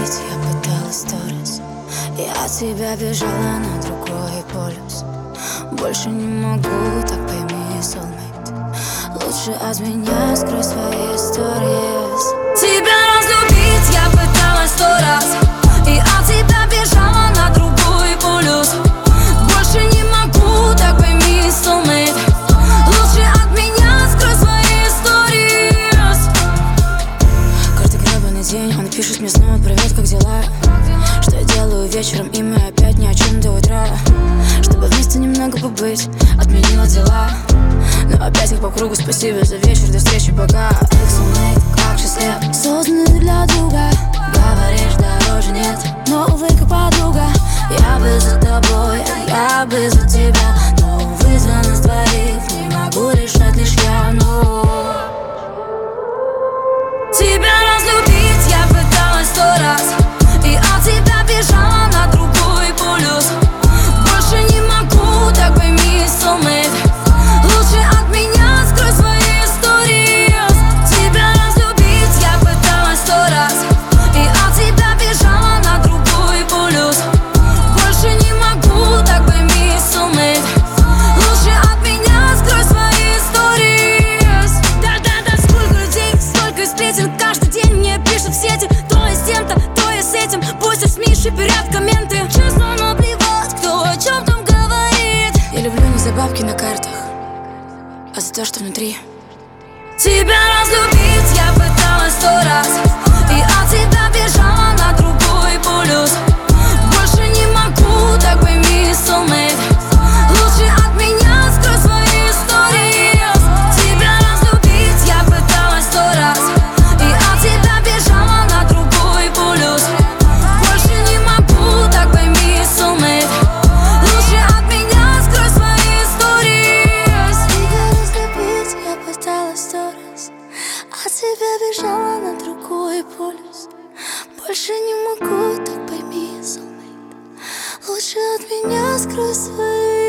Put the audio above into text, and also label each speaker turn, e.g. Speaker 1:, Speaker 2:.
Speaker 1: разлюбить я пыталась 100 раз. Я от тебя бежала на другой полюс. Больше не могу, так пойми, soulmate. Лучше от меня скрой свои истории. Тебя разлюбить я пыталась 100 раз. И от тебя бежала на другой полюс. Больше не могу, так пойми, soulmate. Лучше от меня скрой свои истории. Каждый гребаный день он пишет мне снова привет, как дела? Что я делаю вечером, и мы опять ни о чем до утра. Чтобы вместе немного побыть, отменила дела. Но опять как по кругу, спасибо за вечер, до встречи, пока. Soulmate, как счастлив, созданы для друга. Говоришь, дороже нет, но увы, как подруга. Я бы за тобой, я бы за тебя. Но увы, за нас двоих не могу решать лишь я, но тебя разлюбить я пыталась 100 раз. И от тебя бежала на другой полюс. Больше не могу, так пойми, soulmate. Лучше от меня скрой свои истории. Тебя разлюбить я пыталась 100 раз. И от тебя бежала на другой полюс. Больше не могу, так пойми, soulmate. Лучше от меня скрой свои истории. Да-да-да, сколько людей, сколько сплетен. Каждый день мне пишут в сети. То я с тем-то, то я с этим. Пусть с СМИ шиперят комменты. Честно наплевать, кто о чем там говорит. Я люблю не за бабки на картах, а за то, что внутри. Тебя разлюбить я пыталась 100 раз. И от тебя бежала на другой полюс. Больше не могу, так пойми, soulmate. Лучше от меня скрой свои истории. Тебя разлюбить я пыталась 100 раз. И от тебя бежала на другой полюс. Больше не могу, так пойми, soulmate. Лучше от меня скрой свои истории. Тебя разлюбить я пыталась 100 раз. От тебя бежала на другой полюс. Больше не могу, так пойми, soulmate. Лучше от меня скрой свои